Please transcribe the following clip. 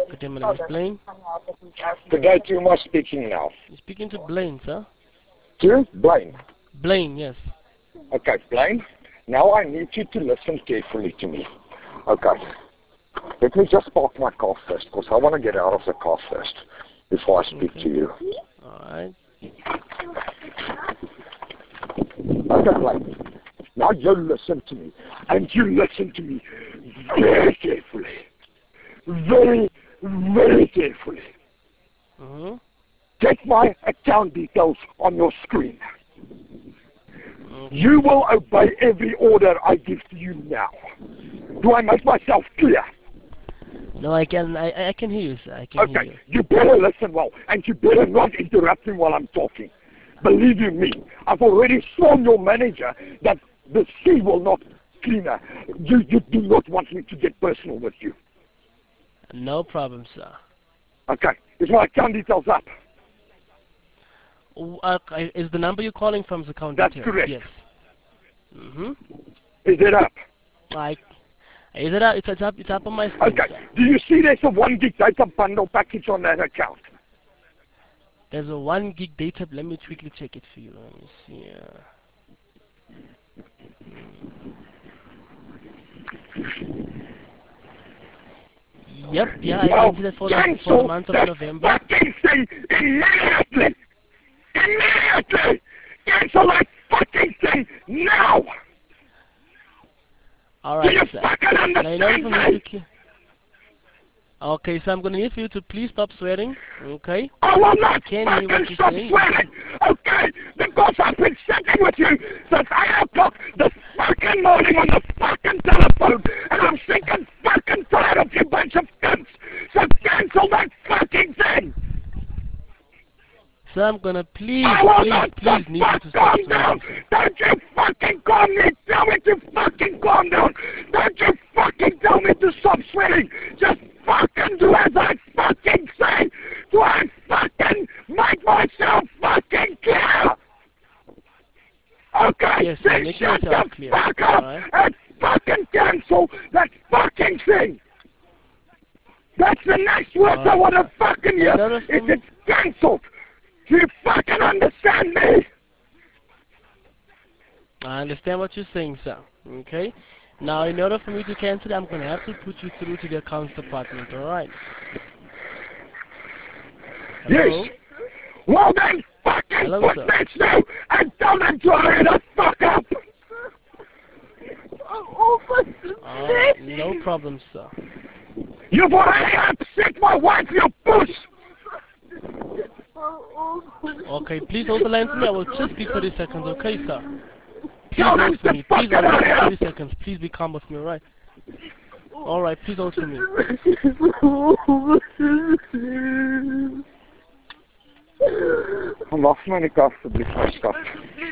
Good day, my name is Blaine. Good day to you, am I speaking now? You're speaking to Blaine, sir. To Blaine. Blaine, yes. Okay, Blaine. Now I need you to listen carefully to me. Okay. Let me just park my car first, because I want to get out of the car first before I speak to you. Alright. Okay, Blaine. Now you listen to me. And you listen to me very carefully. Very, very carefully. Get my account details on your screen. You will obey every order I give to you now. Do I make myself clear? No, I can hear you, sir. I can hear you. Okay, you better listen well, and you better not interrupt me while I'm talking. Believe you me, I've already sworn your manager that the sea will not clean her. You do not want me to get personal with you. No problem, sir. Okay, is my account details up? Is the number you're calling from the account That's details? correct. Yes. Is it up? Is it up? It's up on my screen, Okay, sir. do you see there's a 1 gig data bundle package on that account? There's a 1 gig data. Let me quickly check it for you. Let me see. Yep, yeah, I can see that for the month of November. Fucking thing immediately! Immediately! Cancel that fucking thing now! Alright, Do you sir. fucking understand me? Okay, so I'm gonna need for you to please stop swearing, okay? I will not Can't hear what fucking you're stop saying. swearing, okay? Because I've been sitting with you since 8 o'clock this fucking morning on the fucking telephone, and I'm sick and fucking tired of you bunch of cunts, so cancel that fucking thing! Sir, I'm gonna please need you to stop Calm swearing. down! Don't you fucking calm me! Tell me to fucking calm down! Don't you fucking tell me to stop swearing! Just fucking do as I fucking say! Do I fucking make myself fucking clear? Okay, Yes, then make shut yourself the clear. fuck up Alright. and fucking cancel that fucking thing! That's the next word I want to fucking hear! It's cancelled! Do you fucking understand me? I understand what you're saying, sir. Okay? Now, in order for me to cancel it, I'm going to have to put you through to the accounts department, alright? Yes. Well then, fucking put this through and tell them to hurry the fuck up! No problem, sir. You've already upset my wife, you puss! Okay, please hold the line for me. I will just be 30 seconds, okay, sir? Please Tell hold them for to me. Please fucking hold hurry for up! 30 seconds. Please be calm with me, alright? Alright, please hold for me. Mag my nie kaf asseblief, my skat.